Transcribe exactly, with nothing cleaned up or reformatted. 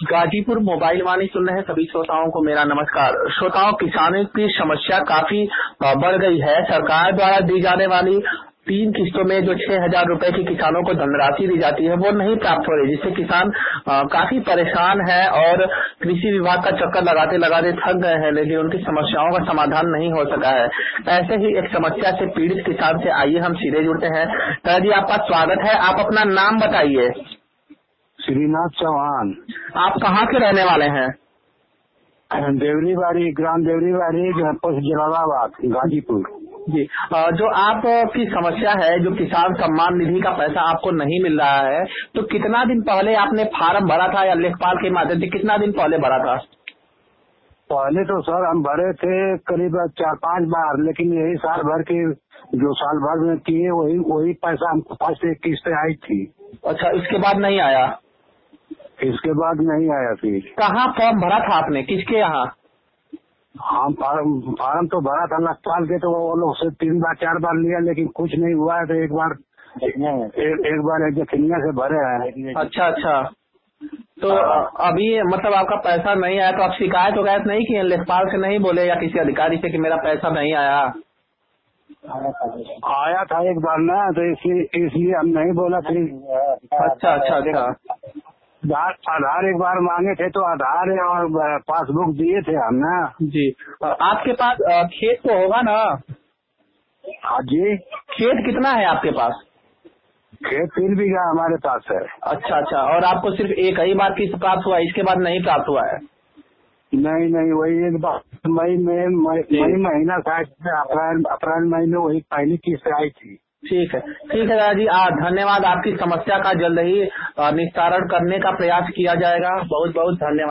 Ghazipur mobile वाणी सुन रहे सभी श्रोताओं को मेरा नमस्कार। श्रोताओं, किसानों की समस्या काफी बढ़ गई है। सरकार द्वारा दी जाने वाली तीन किस्तों में जो छह हजार रूपए की किसानों को धनराशि दी जाती है वो नहीं प्राप्त हो रही, जिससे किसान आ, काफी परेशान है और कृषि विभाग का चक्कर लगाते लगाते थक गए हैं, लेकिन उनकी समस्याओं का समाधान नहीं हो सका है। ऐसे ही एक समस्या से पीड़ित किसान से आइए हम सीधे जुड़ते हैं। दादा जी, आपका स्वागत है। आप अपना नाम बताइए। श्रीनाथ चौहान। आप कहाँ के रहने वाले हैं? देवरीबाड़ी, ग्राम देवरीबाड़ी, पोस्ट जलालाबाद, गाजीपुर। जी, जो आपकी समस्या है, जो किसान सम्मान निधि का पैसा आपको नहीं मिल रहा है, तो कितना दिन पहले आपने फार्म भरा था या लेखपाल के माध्यम से कितना दिन पहले भरा था? पहले तो सर हम भरे थे करीब चार पांच बार, लेकिन यही साल भर के जो साल भर में किए वही वही पैसा हमको पास से किस्त आई थी। अच्छा, इसके बाद नहीं आया? इसके बाद नहीं आया फिर। कहाँ फॉर्म भरा था आपने, किसके यहाँ? हम फार्म फार्म तो भरा था लेखपाल के, तो वो लोग से तीन बार चार बार लिया, लेकिन कुछ नहीं हुआ है। तो एक बार एक, एक बार एक जखनिया से भरे हैं। अच्छा अच्छा, तो अभी मतलब आपका पैसा नहीं आया, तो आप शिकायत वगैरह नहीं किए? लेखपाल से नहीं बोले या किसी अधिकारी से कि मेरा पैसा नहीं आया? आया था एक बार ना, तो इसलिए इसलिए हम नहीं बोला फिर। अच्छा अच्छा अच्छा। आधार आधार एक बार मांगे थे, तो आधार और पासबुक दिए थे हम ना। जी, आपके पास खेत तो होगा ना? हाँ जी। खेत कितना है आपके पास? खेत तीन बीघा हमारे पास है। अच्छा अच्छा, और आपको सिर्फ एक ही बार किस्त प्राप्त हुआ, इसके बाद नहीं प्राप्त हुआ है? नहीं नहीं, वही एक बार मई में मई महीना शायद अप्रैल अप्रैल मई में वही पहली किस्त आई थी। ठीक है ठीक है दादा जी, धन्यवाद। आपकी समस्या का जल्द ही निस्तारण करने का प्रयास किया जाएगा। बहुत बहुत धन्यवाद।